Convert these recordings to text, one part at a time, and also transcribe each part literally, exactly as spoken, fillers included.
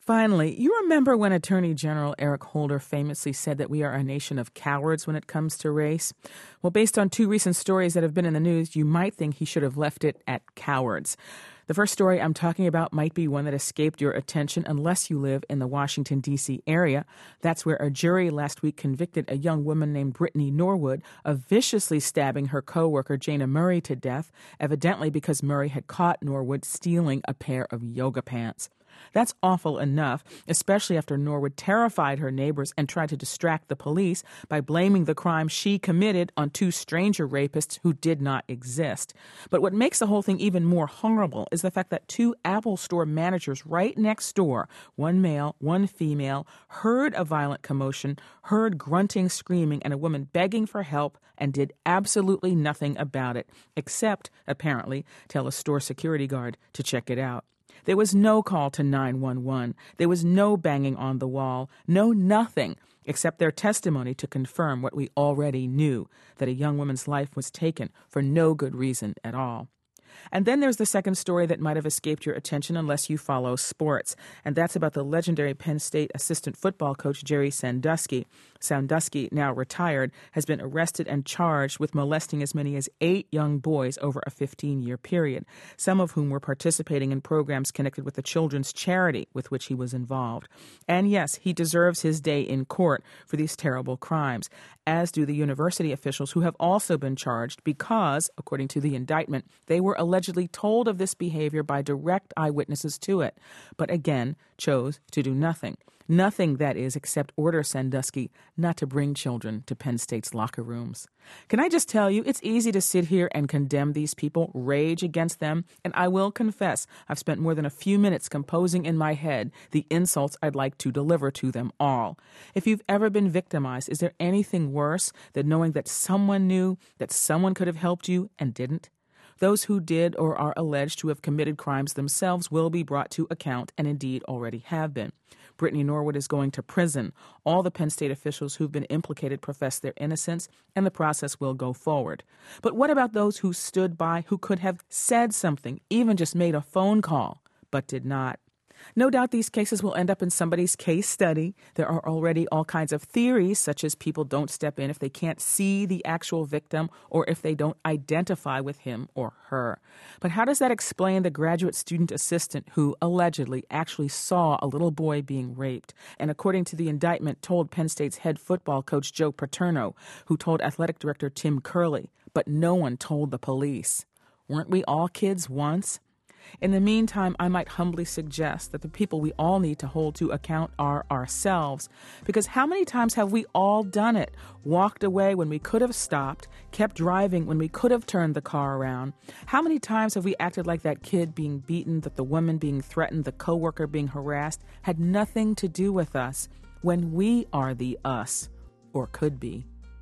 Finally, you remember when Attorney General Eric Holder famously said that we are a nation of cowards when it comes to race? Well, based on two recent stories that have been in the news, you might think he should have left it at cowards. The first story I'm talking about might be one that escaped your attention unless you live in the Washington, D C area. That's where a jury last week convicted a young woman named Brittany Norwood of viciously stabbing her coworker Jana Murray to death, evidently because Murray had caught Norwood stealing a pair of yoga pants. That's awful enough, especially after Norwood terrified her neighbors and tried to distract the police by blaming the crime she committed on two stranger rapists who did not exist. But what makes the whole thing even more horrible is the fact that two Apple Store managers right next door, one male, one female, heard a violent commotion, heard grunting, screaming, and a woman begging for help and did absolutely nothing about it, except, apparently, tell a store security guard to check it out. There was no call to nine one one. There was no banging on the wall, no nothing, except their testimony to confirm what we already knew, that a young woman's life was taken for no good reason at all. And then there's the second story that might have escaped your attention unless you follow sports, and that's about the legendary Penn State assistant football coach Jerry Sandusky. Sandusky, now retired, has been arrested and charged with molesting as many as eight young boys over a fifteen-year period, some of whom were participating in programs connected with the children's charity with which he was involved. And yes, he deserves his day in court for these terrible crimes, as do the university officials who have also been charged because, according to the indictment, they were allegedly told of this behavior by direct eyewitnesses to it, but again chose to do nothing. Nothing, that is, except order Sandusky not to bring children to Penn State's locker rooms. Can I just tell you, it's easy to sit here and condemn these people, rage against them, and I will confess I've spent more than a few minutes composing in my head the insults I'd like to deliver to them all. If you've ever been victimized, is there anything worse than knowing that someone knew, that someone could have helped you and didn't? Those who did or are alleged to have committed crimes themselves will be brought to account and indeed already have been. Brittany Norwood is going to prison. All the Penn State officials who've been implicated profess their innocence, and the process will go forward. But what about those who stood by, who could have said something, even just made a phone call, but did not? No doubt these cases will end up in somebody's case study. There are already all kinds of theories, such as people don't step in if they can't see the actual victim or if they don't identify with him or her. But how does that explain the graduate student assistant who allegedly actually saw a little boy being raped and, according to the indictment, told Penn State's head football coach Joe Paterno, who told athletic director Tim Curley, but no one told the police? Weren't we all kids once? In the meantime, I might humbly suggest that the people we all need to hold to account are ourselves. Because how many times have we all done it? Walked away when we could have stopped, kept driving when we could have turned the car around. How many times have we acted like that kid being beaten, that the woman being threatened, the coworker being harassed had nothing to do with us when we are the us, or could be?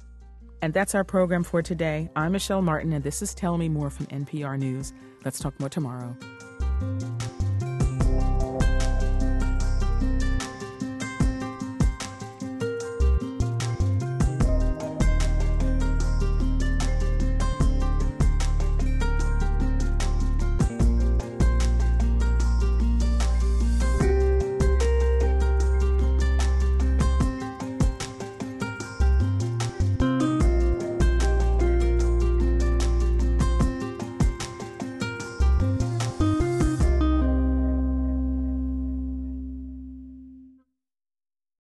And that's our program for today. I'm Michelle Martin, and this is Tell Me More from N P R News. Let's talk more tomorrow.